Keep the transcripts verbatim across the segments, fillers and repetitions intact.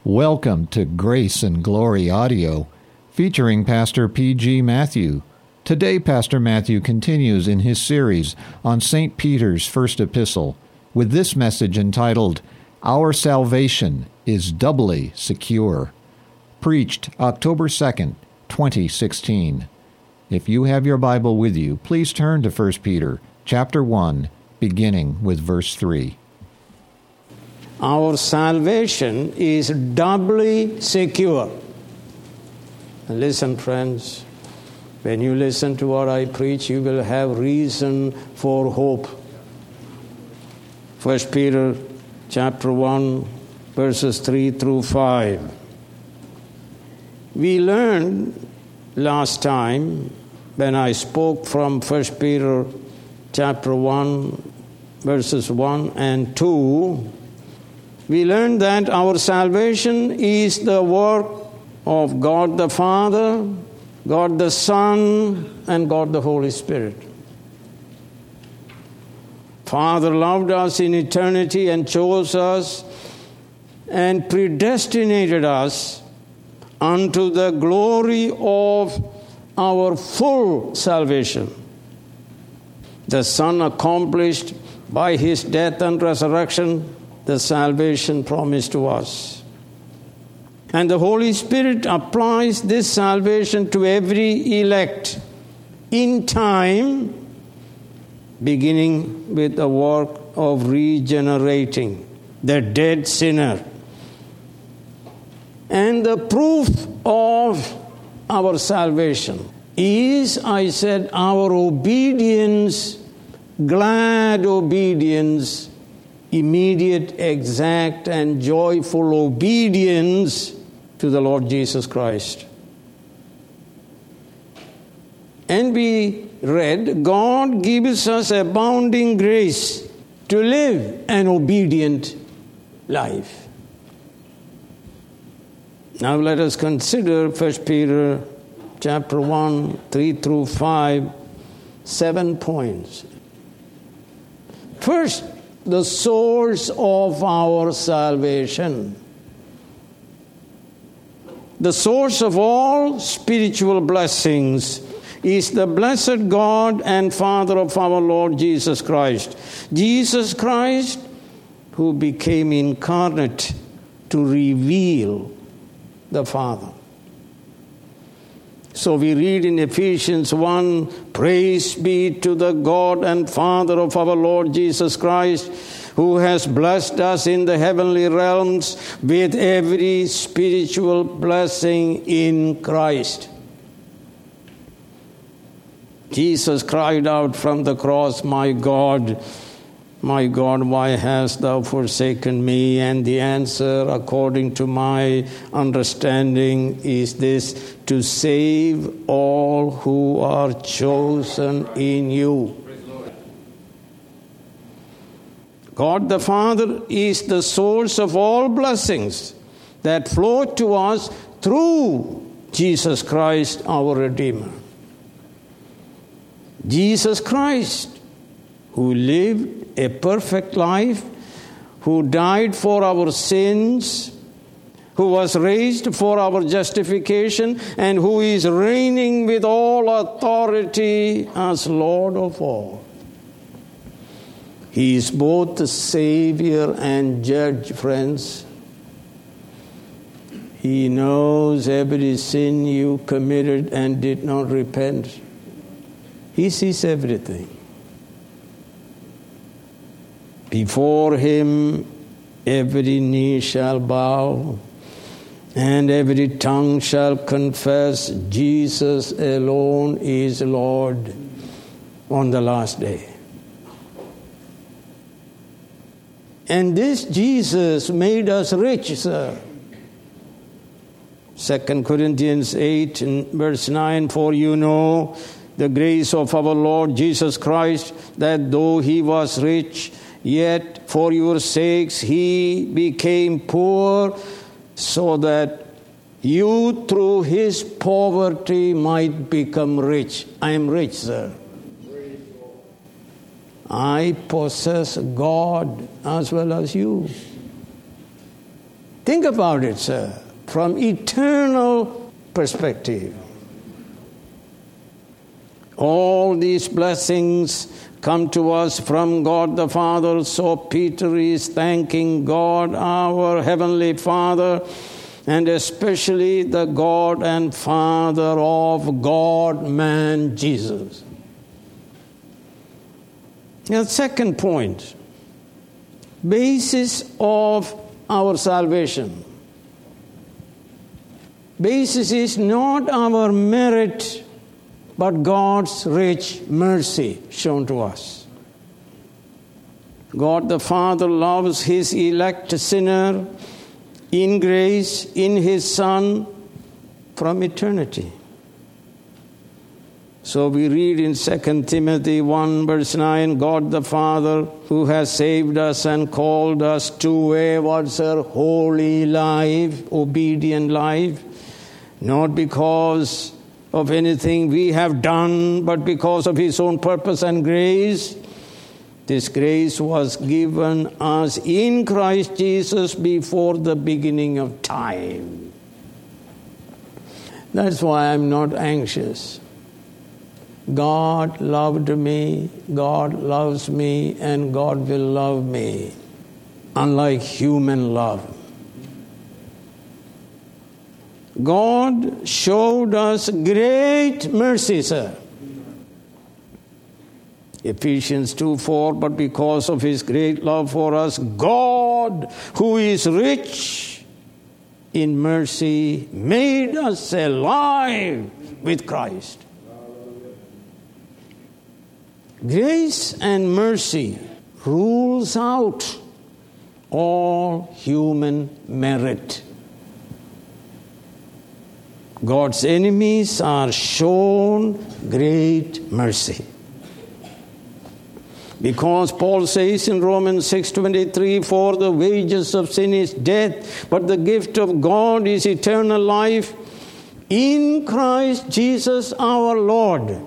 Welcome to Grace and Glory Audio, featuring Pastor P G Matthew. Today, Pastor Matthew continues in his series on Saint Peter's first epistle with this message entitled, Our Salvation is Doubly Secure, preached October second, twenty sixteen. If you have your Bible with you, please turn to First Peter chapter one, beginning with verse three. Our salvation is doubly secure. And listen, friends, when you listen to what I preach, you will have reason for hope. First Peter chapter one, verses three through five. We learned last time when I spoke from First Peter chapter one, verses one and two, we learned that our salvation is the work of God the Father, God the Son, and God the Holy Spirit. Father loved us in eternity and chose us and predestinated us unto the glory of our full salvation. The Son accomplished by His death and resurrection the salvation promised to us. And the Holy Spirit applies this salvation to every elect in time, beginning with the work of regenerating the dead sinner. And the proof of our salvation is, I said, our obedience, glad obedience, immediate, exact, and joyful obedience to the Lord Jesus Christ. And we read, God gives us abounding grace to live an obedient life. Now let us consider First Peter chapter one, three through five, seven points. First, the source of our salvation. The source of all spiritual blessings is the blessed God and Father of our Lord Jesus Christ. Jesus Christ, who became incarnate to reveal the Father. So we read in Ephesians one, praise be to the God and Father of our Lord Jesus Christ, who has blessed us in the heavenly realms with every spiritual blessing in Christ. Jesus cried out from the cross, my God, my God, why hast thou forsaken me? And the answer, according to my understanding, is this: to save all who are chosen in you. God the Father is the source of all blessings that flow to us through Jesus Christ, our Redeemer. Jesus Christ, who lived a perfect life, who died for our sins, who was raised for our justification, and who is reigning with all authority as Lord of all. He is both the Savior and Judge, friends. He knows every sin you committed and did not repent. He sees everything. Before Him, every knee shall bow, and every tongue shall confess Jesus alone is Lord on the last day. And this Jesus made us rich, sir. Second Corinthians eight, and verse nine, for you know the grace of our Lord Jesus Christ, that though He was rich, yet for your sakes He became poor, so that you through His poverty might become rich. I am rich, sir. I possess God as well as you. Think about it, sir, from eternal perspective. All these blessings come to us from God the Father, so Peter is thanking God, our Heavenly Father, and especially the God and Father of God-man Jesus. Now, second point, basis of our salvation. Basis is not our merit, but God's rich mercy shown to us. God the Father loves His elect sinner in grace in His Son from eternity. So we read in Second Timothy one verse nine, God the Father who has saved us and called us to a what's a holy life, obedient life, not because of anything we have done, but because of His own purpose and grace. This grace was given us in Christ Jesus before the beginning of time. That's why I'm not anxious. God loved me, God loves me, and God will love me, unlike human love. God showed us great mercy, sir. Ephesians two four, but because of His great love for us, God, who is rich in mercy, made us alive with Christ. Grace and mercy rules out all human merit. God's enemies are shown great mercy. Because Paul says in Romans six twenty-three, for the wages of sin is death, but the gift of God is eternal life in Christ Jesus our Lord.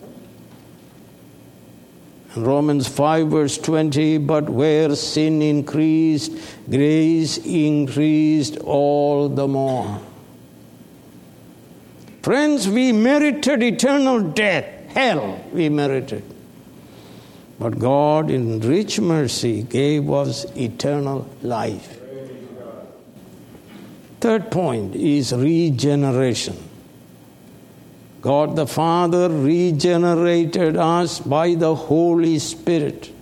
Romans five verse twenty, but where sin increased, grace increased all the more. Friends, we merited eternal death, hell we merited. But God in rich mercy gave us eternal life. Third point is regeneration. God the Father regenerated us by the Holy Spirit.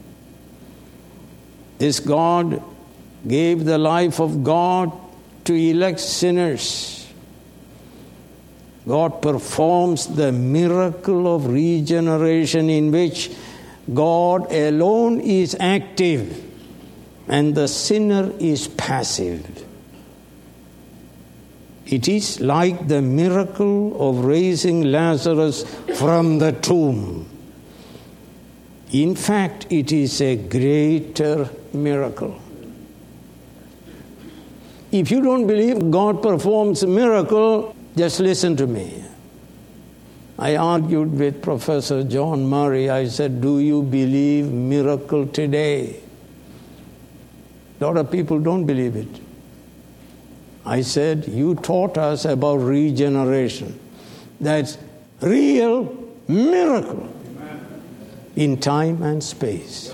This God gave the life of God to elect sinners. God performs the miracle of regeneration in which God alone is active and the sinner is passive. It is like the miracle of raising Lazarus from the tomb. In fact, it is a greater miracle. If you don't believe God performs a miracle, just listen to me. I argued with Professor John Murray. I said, do you believe miracle today? A lot of people don't believe it. I said, you taught us about regeneration. That's real miracle in time and space.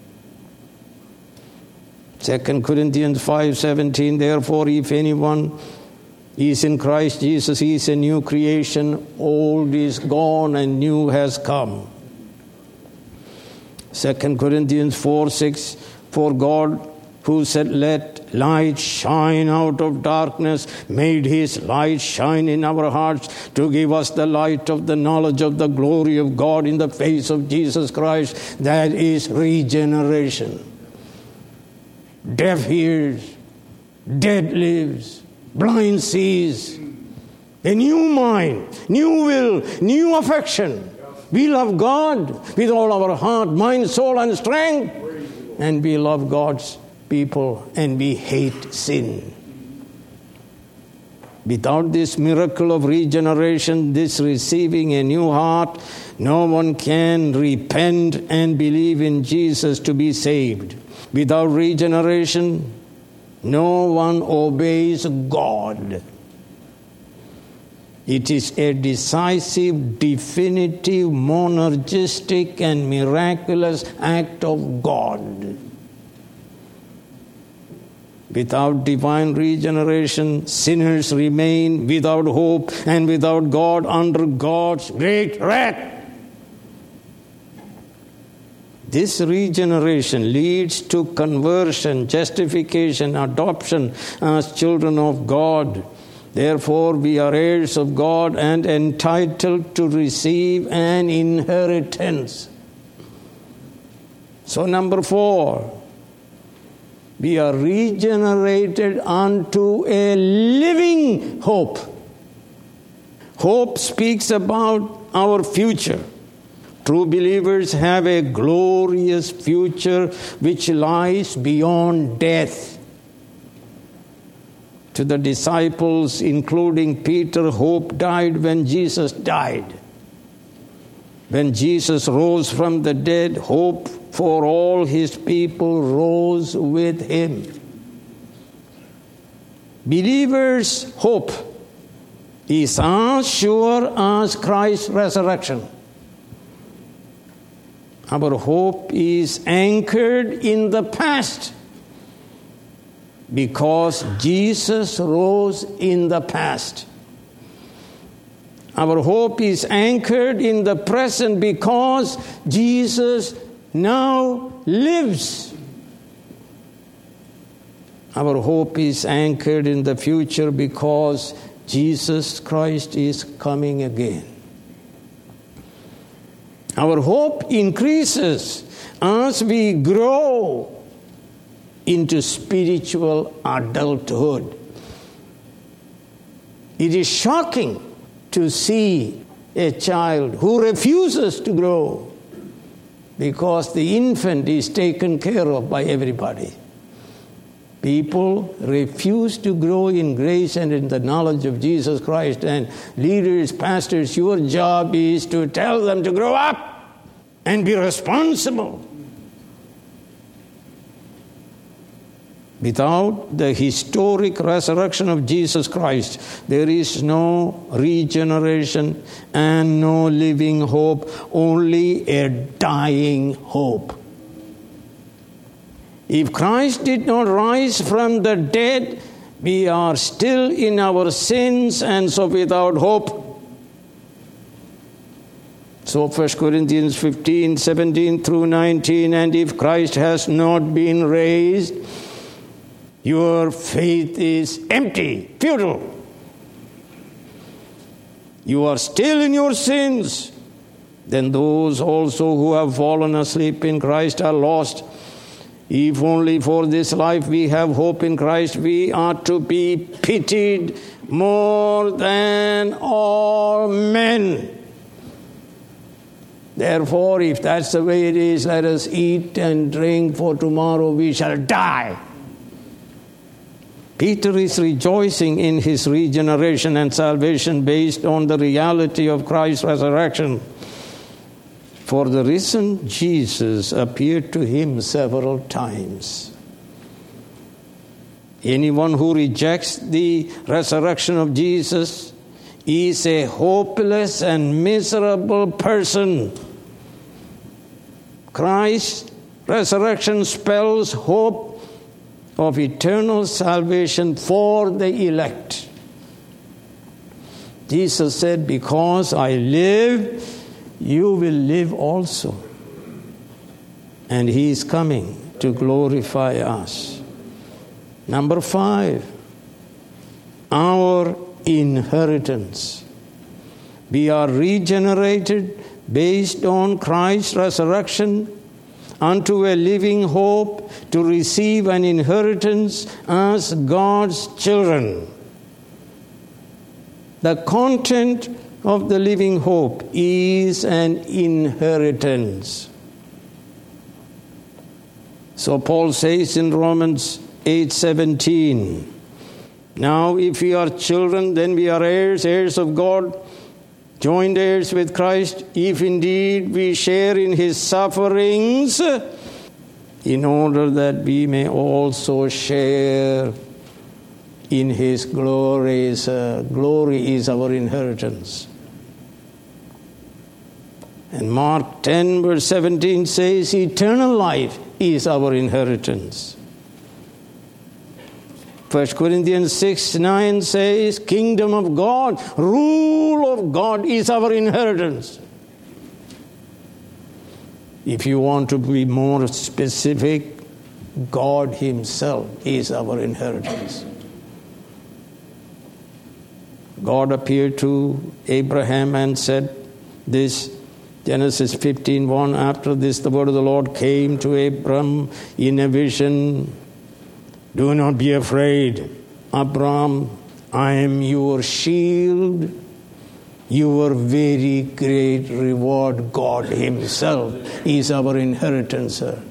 Second Corinthians five seventeen, therefore, if anyone is in Christ Jesus, he is a new creation. Old is gone and new has come. Second Corinthians four six, for God who said, let light shine out of darkness, made His light shine in our hearts to give us the light of the knowledge of the glory of God in the face of Jesus Christ. That is regeneration. Deaf hears, dead lives, blind sees, a new mind, new will, new affection. We love God with all our heart, mind, soul, and strength. And we love God's people and we hate sin. Without this miracle of regeneration, this receiving a new heart, no one can repent and believe in Jesus to be saved. Without regeneration, no one obeys God. It is a decisive, definitive, monergistic, and miraculous act of God. Without divine regeneration, sinners remain without hope and without God under God's great wrath. This regeneration leads to conversion, justification, adoption as children of God. Therefore, we are heirs of God and entitled to receive an inheritance. So, number four, we are regenerated unto a living hope. Hope speaks about our future. True believers have a glorious future which lies beyond death. To the disciples, including Peter, hope died when Jesus died. When Jesus rose from the dead, hope for all his people rose with him. Believers' hope is as sure as Christ's resurrection. Our hope is anchored in the past because Jesus rose in the past. Our hope is anchored in the present because Jesus now lives. Our hope is anchored in the future because Jesus Christ is coming again. Our hope increases as we grow into spiritual adulthood. It is shocking to see a child who refuses to grow because the infant is taken care of by everybody. People refuse to grow in grace and in the knowledge of Jesus Christ. And leaders, pastors, your job is to tell them to grow up and be responsible. Without the historic resurrection of Jesus Christ, there is no regeneration and no living hope, only a dying hope. If Christ did not rise from the dead, we are still in our sins and so without hope. So First Corinthians fifteen, seventeen through nineteen, and if Christ has not been raised, your faith is empty, futile. You are still in your sins. Then those also who have fallen asleep in Christ are lost. If only for this life we have hope in Christ, we are to be pitied more than all men. Therefore, if that's the way it is, let us eat and drink, for tomorrow we shall die. Peter is rejoicing in his regeneration and salvation based on the reality of Christ's resurrection. For the risen Jesus appeared to him several times. Anyone who rejects the resurrection of Jesus is a hopeless and miserable person. Christ's resurrection spells hope of eternal salvation for the elect. Jesus said, "Because I live, you will live also." And he is coming to glorify us. Number five, our inheritance. We are regenerated based on Christ's resurrection unto a living hope to receive an inheritance as God's children. The content of the living hope is an inheritance. So Paul says in Romans eight seventeen, now if we are children, then we are heirs, heirs of God, joint heirs with Christ, if indeed we share in his sufferings, in order that we may also share in his glories. Uh, glory is our inheritance. And Mark ten verse seventeen says, eternal life is our inheritance. First Corinthians six nine says, kingdom of God, rule of God is our inheritance. If you want to be more specific, God himself is our inheritance. God appeared to Abraham and said this, Genesis fifteen one, after this the word of the Lord came to Abram in a vision. Do not be afraid, Abram, I am your shield, your very great reward. God himself is our inheritance, sir.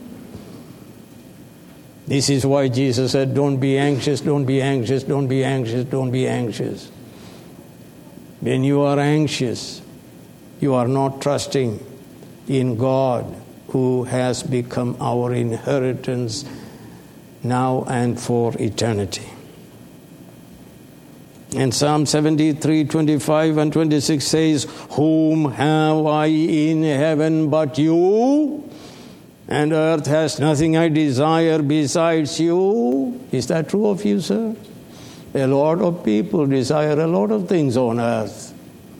This is why Jesus said, don't be anxious, don't be anxious, don't be anxious, don't be anxious. When you are anxious, you are not trusting in God who has become our inheritance now and for eternity. And Psalm seventy-three, twenty-five and twenty-six says, whom have I in heaven but you? And earth has nothing I desire besides you. Is that true of you, sir? A lot of people desire a lot of things on earth.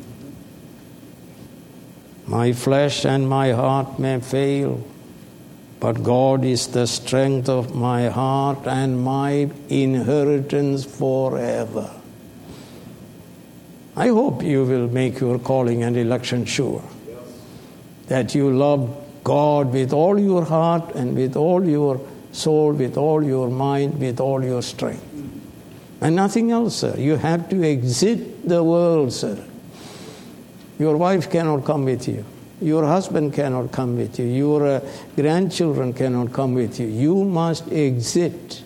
My flesh and my heart may fail, but God is the strength of my heart and my inheritance forever. I hope you will make your calling and election sure. Yes. That you love God with all your heart and with all your soul, with all your mind, with all your strength. And nothing else, sir. You have to exit the world, sir. Your wife cannot come with you. Your husband cannot come with you. Your uh, grandchildren cannot come with you. You must exit.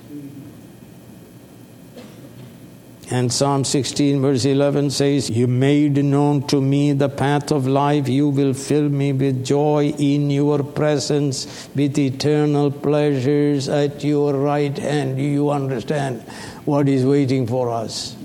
And Psalm sixteen verse eleven says, you made known to me the path of life. You will fill me with joy in your presence, with eternal pleasures at your right hand. Do you understand what is waiting for us?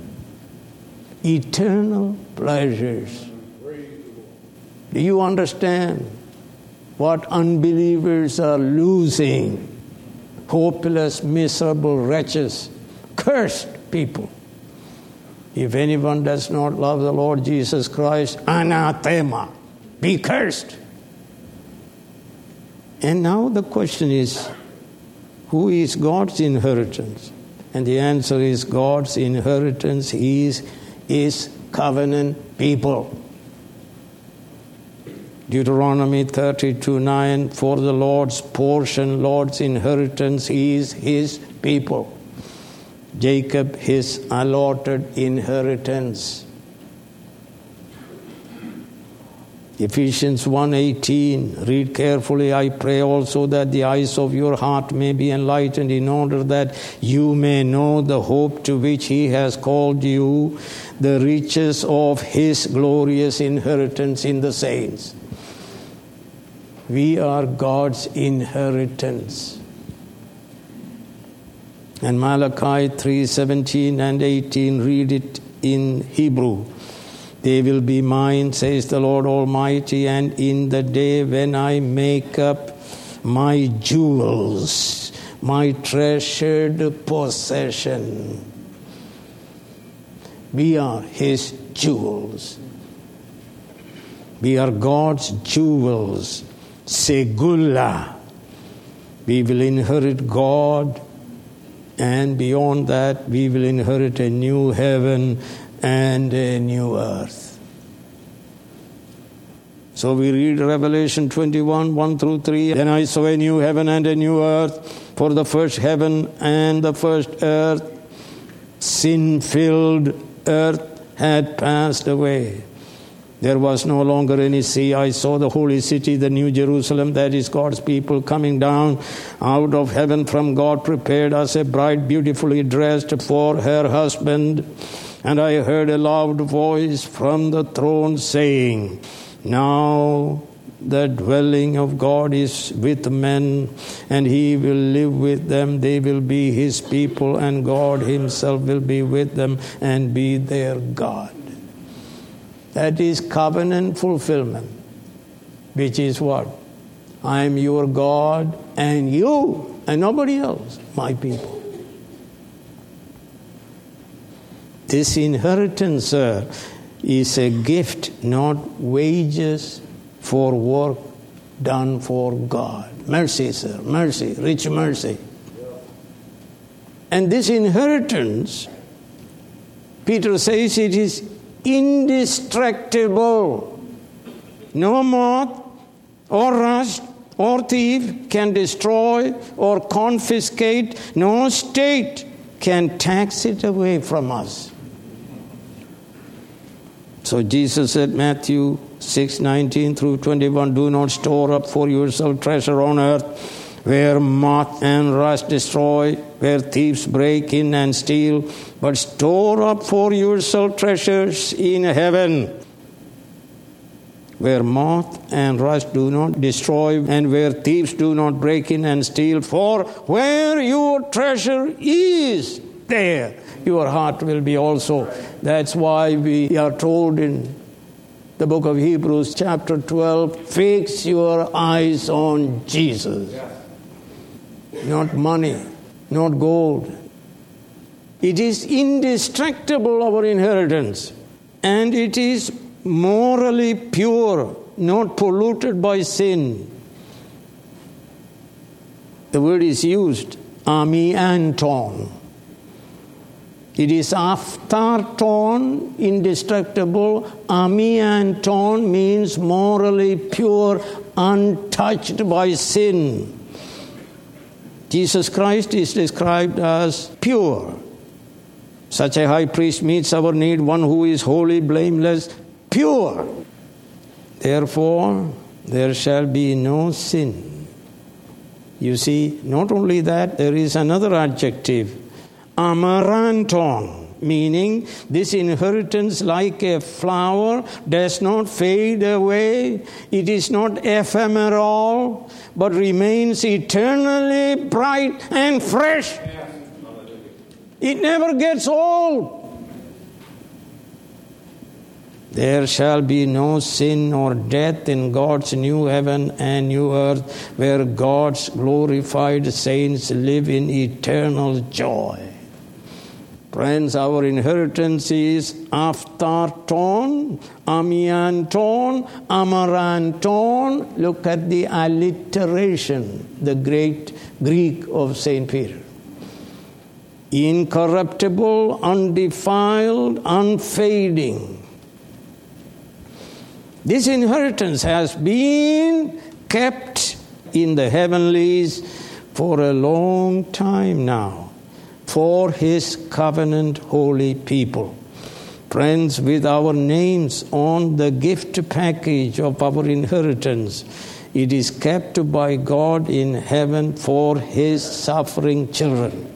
Eternal pleasures. Do you understand what unbelievers are losing? Hopeless, miserable wretches, cursed people. If anyone does not love the Lord Jesus Christ, anathema, be cursed. And now the question is, who is God's inheritance? And the answer is, God's inheritance is His covenant people. Deuteronomy thirty-two nine, for the Lord's portion, Lord's inheritance is His people. Jacob, His allotted inheritance. Ephesians one eighteen, read carefully, I pray also that the eyes of your heart may be enlightened, in order that you may know the hope to which He has called you, the riches of His glorious inheritance in the saints. We are God's inheritance. And Malachi three seventeen and eighteen, read it in Hebrew. They will be mine, says the Lord Almighty, and in the day when I make up my jewels, my treasured possession. We are His jewels. We are God's jewels. Segula. We will inherit God, and beyond that we will inherit a new heaven and a new earth. So we read Revelation twenty-one, one through three. Then I saw a new heaven and a new earth, for the first heaven and the first earth, sin-filled earth, had passed away. There was no longer any sea. I saw the holy city, the new Jerusalem, that is God's people, coming down out of heaven from God, prepared as a bride beautifully dressed for her husband. And I heard a loud voice from the throne saying, now the dwelling of God is with men, and he will live with them. They will be his people, and God himself will be with them and be their God. That is covenant fulfillment, which is what? I am your God, and you, and nobody else, my people. This inheritance, sir, is a gift, not wages for work done for God. Mercy, sir, mercy, rich mercy. And this inheritance, Peter says, it is indestructible. No moth or rust or thief can destroy or confiscate. No state can tax it away from us. So Jesus said, Matthew six nineteen through twenty-one, do not store up for yourself treasure on earth, where moth and rust destroy, where thieves break in and steal, but store up for yourself treasures in heaven, where moth and rust do not destroy, and where thieves do not break in and steal. For where your treasure is, there your heart will be also. That's why we are told in the book of Hebrews chapter twelve, fix your eyes on Jesus. Not money, not gold. It is indestructible, our inheritance. And it is morally pure, not polluted by sin. The word is used, amianton. It is aphtharton, indestructible. Amianton means morally pure, untouched by sin. Jesus Christ is described as pure. Such a high priest meets our need, one who is holy, blameless, pure. Therefore, there shall be no sin. You see, not only that, there is another adjective, amaranton, meaning this inheritance, like a flower, does not fade away. It is not ephemeral, but remains eternally bright and fresh. It never gets old. There shall be no sin or death in God's new heaven and new earth, where God's glorified saints live in eternal joy. Friends, our inheritance is aphtharton, amianton, amaranton. Look at the alliteration, the great Greek of Saint Peter. Incorruptible, undefiled, unfading. This inheritance has been kept in the heavenlies for a long time now, for his covenant holy people. Friends, with our names on the gift package of our inheritance, it is kept by God in heaven for his suffering children.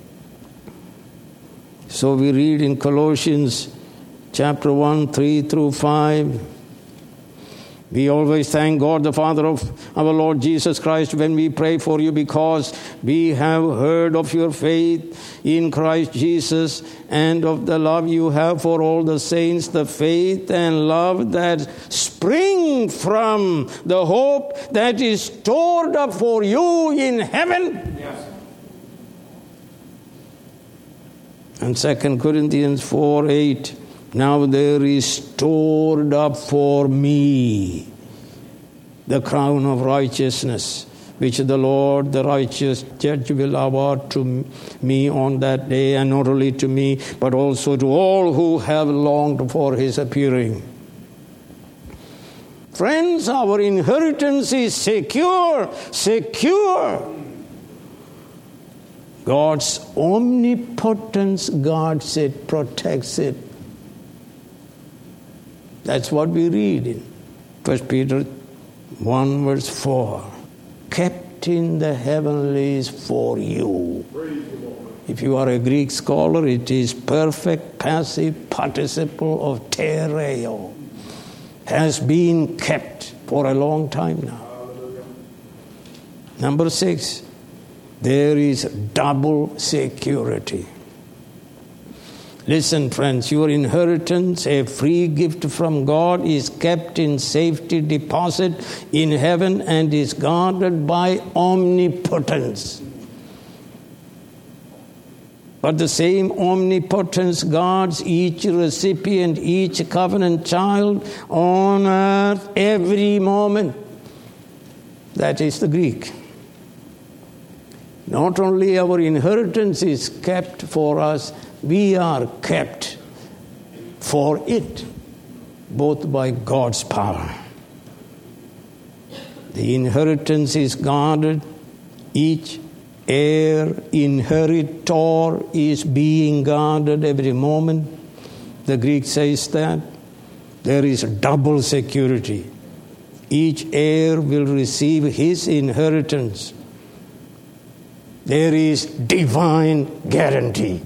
So we read in Colossians chapter one, three through five, we always thank God, the Father of our Lord Jesus Christ, when we pray for you, because we have heard of your faith in Christ Jesus and of the love you have for all the saints, the faith and love that spring from the hope that is stored up for you in heaven. Yes. And Second Corinthians four eight, now there is stored up for me the crown of righteousness, which the Lord, the righteous judge, will award to me on that day, and not only to me, but also to all who have longed for his appearing. Friends, our inheritance is secure, secure. God's omnipotence guards it, protects it. That's what we read in First Peter one verse four. Kept in the heavenlies for you. If you are a Greek scholar, it is perfect passive participle of tereo. Has been kept for a long time now. Number six, there is double security. Listen, friends, your inheritance, a free gift from God, is kept in safety deposit in heaven and is guarded by omnipotence. But the same omnipotence guards each recipient, each covenant child on earth every moment. That is the Greek. Not only our inheritance is kept for us, we are kept for it, both by God's power. The inheritance is guarded. Each heir, inheritor is being guarded every moment. The Greek says that. There is double security. Each heir will receive his inheritance. There is divine guarantee.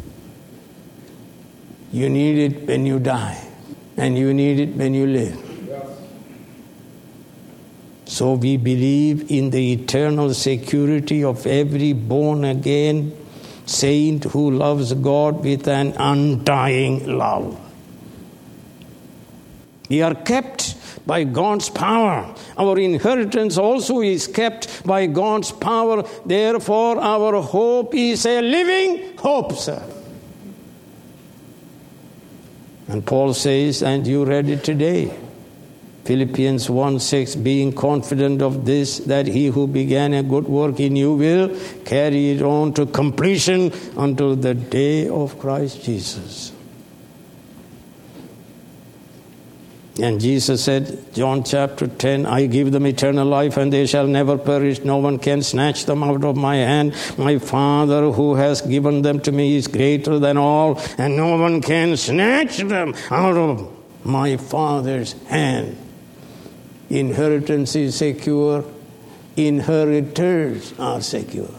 You need it when you die, and you need it when you live. So we believe in the eternal security of every born-again saint who loves God with an undying love. We are kept by God's power. Our inheritance also is kept by God's power. Therefore, our hope is a living hope, sir. And Paul says, and you read it today, Philippians one six, being confident of this, that he who began a good work in you will carry it on to completion until the day of Christ Jesus. And Jesus said, John chapter ten, I give them eternal life and they shall never perish. No one can snatch them out of my hand. My Father who has given them to me is greater than all, and no one can snatch them out of my Father's hand. Inheritance is secure. Inheritors are secure.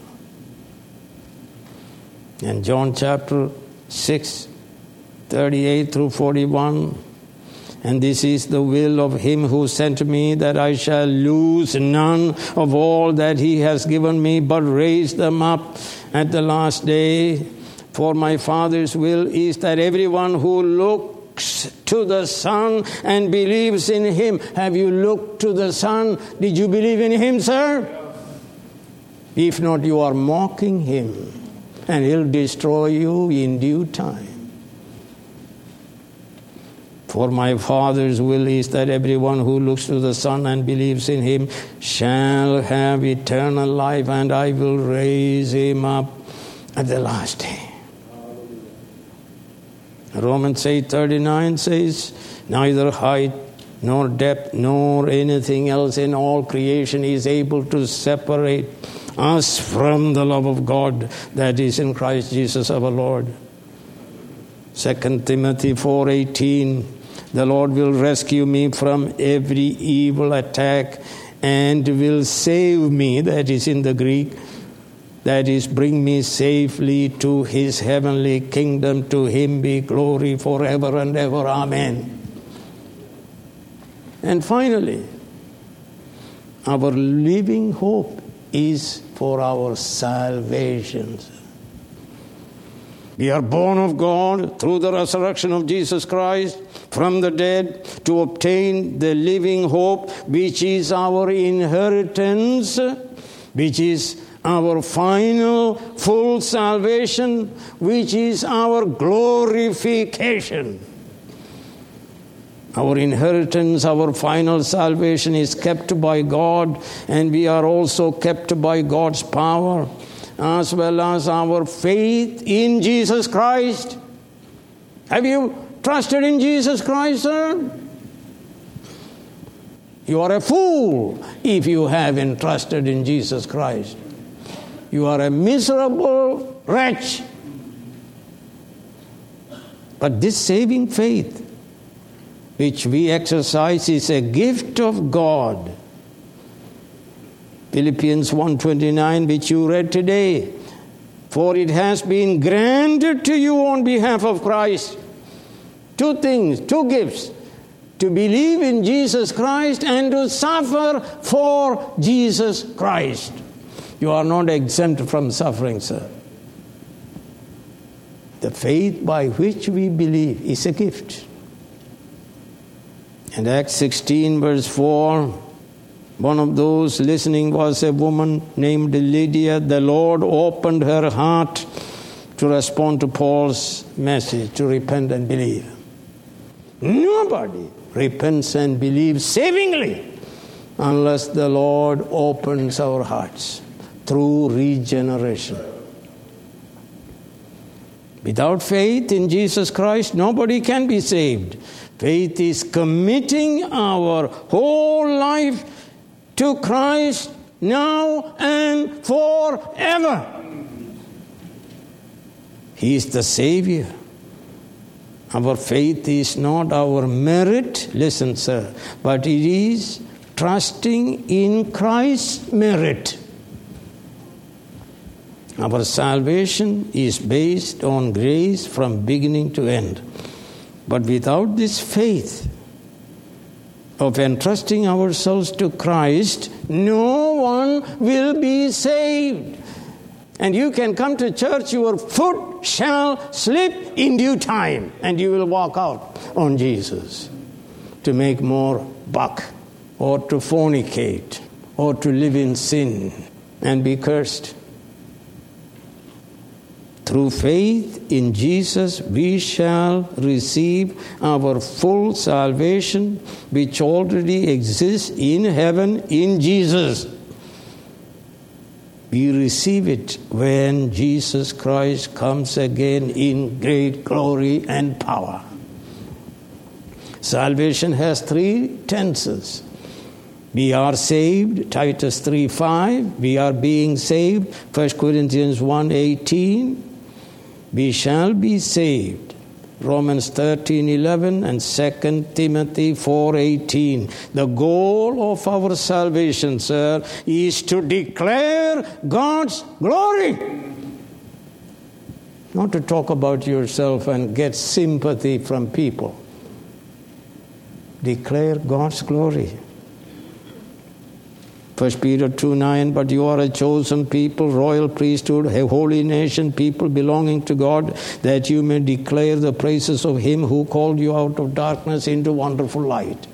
And John chapter six, thirty-eight through forty-one, and this is the will of him who sent me, that I shall lose none of all that he has given me, but raise them up at the last day. For my Father's will is that everyone who looks to the Son and believes in him. Have you looked to the Son? Did you believe in him, sir? If not, you are mocking him, and he'll destroy you in due time. For my Father's will is that everyone who looks to the Son and believes in him shall have eternal life, and I will raise him up at the last day. Romans eight thirty-nine says, neither height nor depth nor anything else in all creation is able to separate us from the love of God that is in Christ Jesus our Lord. Second Timothy four eighteen, the Lord will rescue me from every evil attack and will save me, that is in the Greek, that is, bring me safely to his heavenly kingdom. To him be glory forever and ever. Amen. And finally, our living hope is for our salvation. We are born of God through the resurrection of Jesus Christ from the dead to obtain the living hope, which is our inheritance, which is our final full salvation, which is our glorification. Our inheritance, our final salvation is kept by God, and we are also kept by God's power, as well as our faith in Jesus Christ. Have you trusted in Jesus Christ, sir? You are a fool if you haven't trusted in Jesus Christ. You are a miserable wretch. But this saving faith, which we exercise, is a gift of God. Philippians one twenty-nine, which you read today. For it has been granted to you on behalf of Christ. Two things, two gifts. to believe in Jesus Christ and to suffer for Jesus Christ. You are not exempt from suffering, sir. The faith by which we believe is a gift. And Acts sixteen verse four, one of those listening was a woman named Lydia. The Lord opened her heart to respond to Paul's message, to repent and believe. Nobody repents and believes savingly unless the Lord opens our hearts through regeneration. Without faith in Jesus Christ, nobody can be saved. Faith is committing our whole life to Christ now and forever. He is the Savior. Our faith is not our merit, listen, sir, but it is trusting in Christ's merit. Our salvation is based on grace from beginning to end. But without this faith of entrusting ourselves to Christ, no one will be saved. And you can come to church, your foot shall slip in due time, and you will walk out on Jesus to make more buck, or to fornicate, or to live in sin and be cursed. Through faith in Jesus, we shall receive our full salvation, which already exists in heaven in Jesus. We receive it when Jesus Christ comes again in great glory and power. Salvation has three tenses. We are saved, Titus three five. We are being saved, First Corinthians one eighteen. We shall be saved, Romans thirteen eleven and Second Timothy four eighteen. The goal of our salvation, sir, is to declare God's glory. Not to talk about yourself and get sympathy from people. Declare God's glory. First Peter two nine, but you are a chosen people, royal priesthood, a holy nation, people belonging to God, that you may declare the praises of Him who called you out of darkness into wonderful light.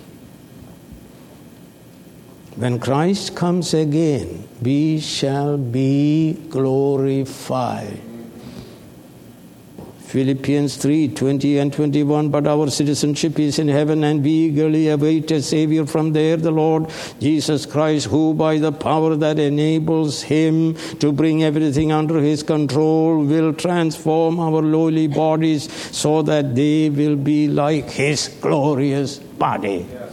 When Christ comes again, we shall be glorified. Philippians three twenty and twenty-one, but our citizenship is in heaven, and we eagerly await a Savior from there, the Lord Jesus Christ, who by the power that enables Him to bring everything under His control will transform our lowly bodies so that they will be like His glorious body. Yes.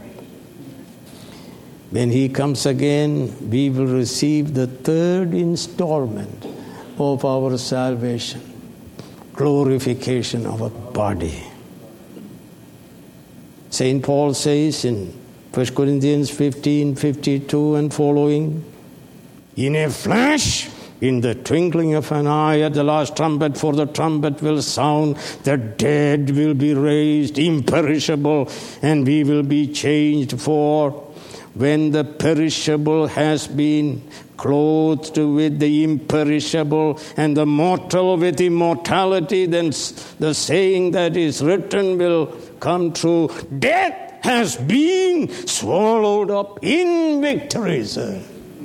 When He comes again, we will receive the third installment of our salvation. Glorification of a body. Saint Paul says in First Corinthians fifteen fifty-two and following, in a flash, in the twinkling of an eye, at the last trumpet, for the trumpet will sound, the dead will be raised imperishable, and we will be changed. For when the perishable has been clothed with the imperishable, and the mortal with immortality, then the saying that is written will come true. Death has been swallowed up in victory, sir.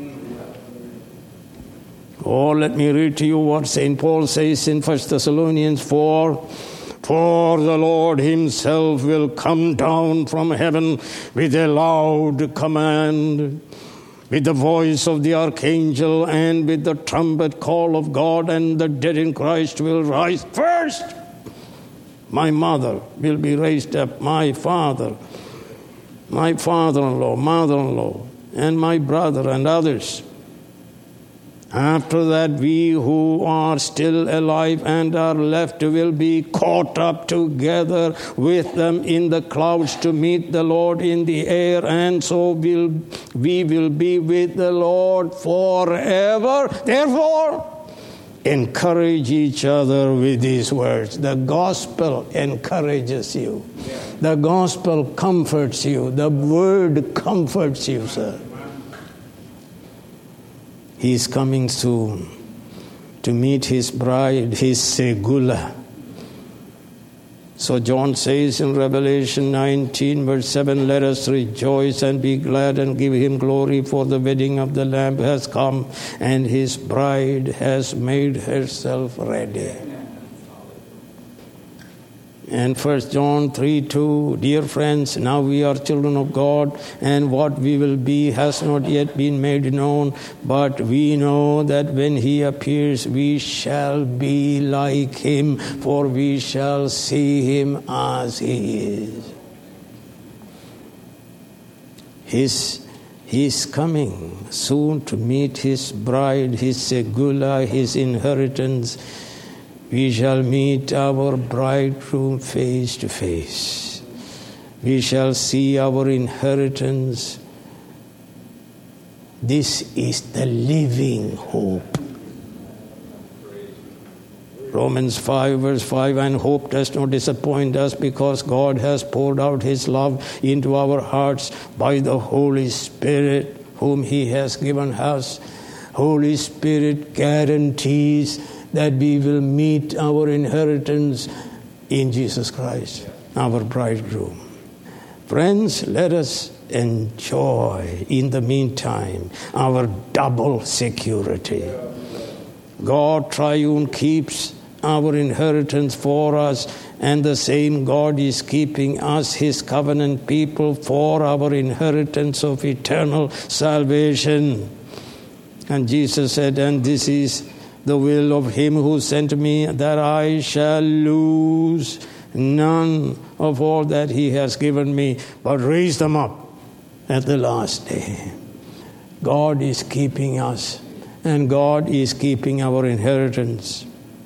Oh, let me read to you what Saint Paul says in First Thessalonians four. For the Lord Himself will come down from heaven with a loud command, with the voice of the archangel, and with the trumpet call of God, and the dead in Christ will rise first. My mother will be raised up, my father, my father-in-law, mother-in-law, and my brother and others. After that, we who are still alive and are left will be caught up together with them in the clouds to meet the Lord in the air, and so will we will be with the Lord forever. Therefore, encourage each other with these words. The gospel encourages you. Yeah. The gospel comforts you. The word comforts you, sir. He is coming soon to meet his bride, his segula. So John says in Revelation nineteen, verse seven, let us rejoice and be glad and give him glory, for the wedding of the Lamb has come, and his bride has made herself ready. And First John three two, dear friends, now we are children of God, and what we will be has not yet been made known, but we know that when he appears, we shall be like him, for we shall see him as he is. His, he is coming soon to meet his bride, his segula, his inheritance. We shall meet our bridegroom face to face. We shall see our inheritance. This is the living hope. Romans five, verse five, and hope does not disappoint us because God has poured out his love into our hearts by the Holy Spirit whom he has given us. Holy Spirit guarantees that we will meet our inheritance in Jesus Christ, our bridegroom. Friends, let us enjoy in the meantime our double security. God triune keeps our inheritance for us, and the same God is keeping us, his covenant people, for our inheritance of eternal salvation. And Jesus said, and this is the will of him who sent me, that I shall lose none of all that he has given me, but raise them up at the last day. God is keeping us, and God is keeping our inheritance.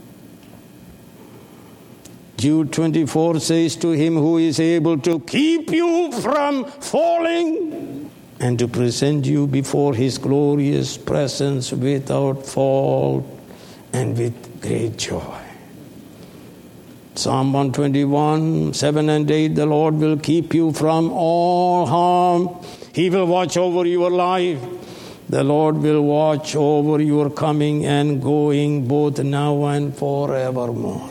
Jude twenty-four says, to him who is able to keep you from falling and to present you before his glorious presence without fault and with great joy. Psalm one twenty-one, seven and eight, the Lord will keep you from all harm. He will watch over your life. The Lord will watch over your coming and going, both now and forevermore.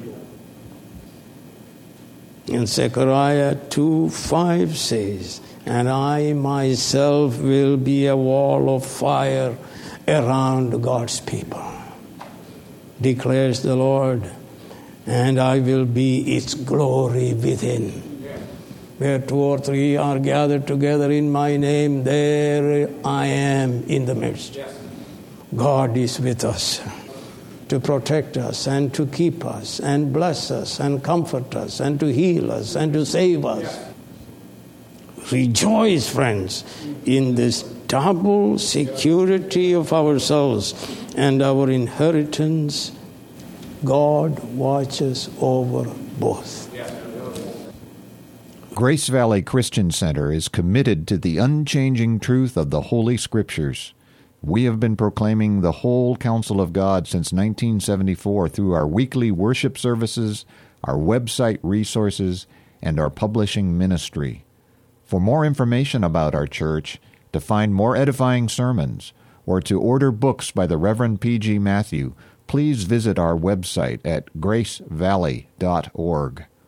And Zechariah two five says, and I myself will be a wall of fire around God's people, declares the Lord, and I will be its glory within. Where two or three are gathered together in my name, there I am in the midst. God is with us to protect us and to keep us and bless us and comfort us and to heal us and to save us. Rejoice, friends, in this double security of our souls and our inheritance. God watches over both. Grace Valley Christian Center is committed to the unchanging truth of the Holy Scriptures. We have been proclaiming the whole counsel of God since nineteen seventy-four through our weekly worship services, our website resources, and our publishing ministry. For more information about our church, to find more edifying sermons, or to order books by the Reverend P G Matthew, please visit our website at grace valley dot org.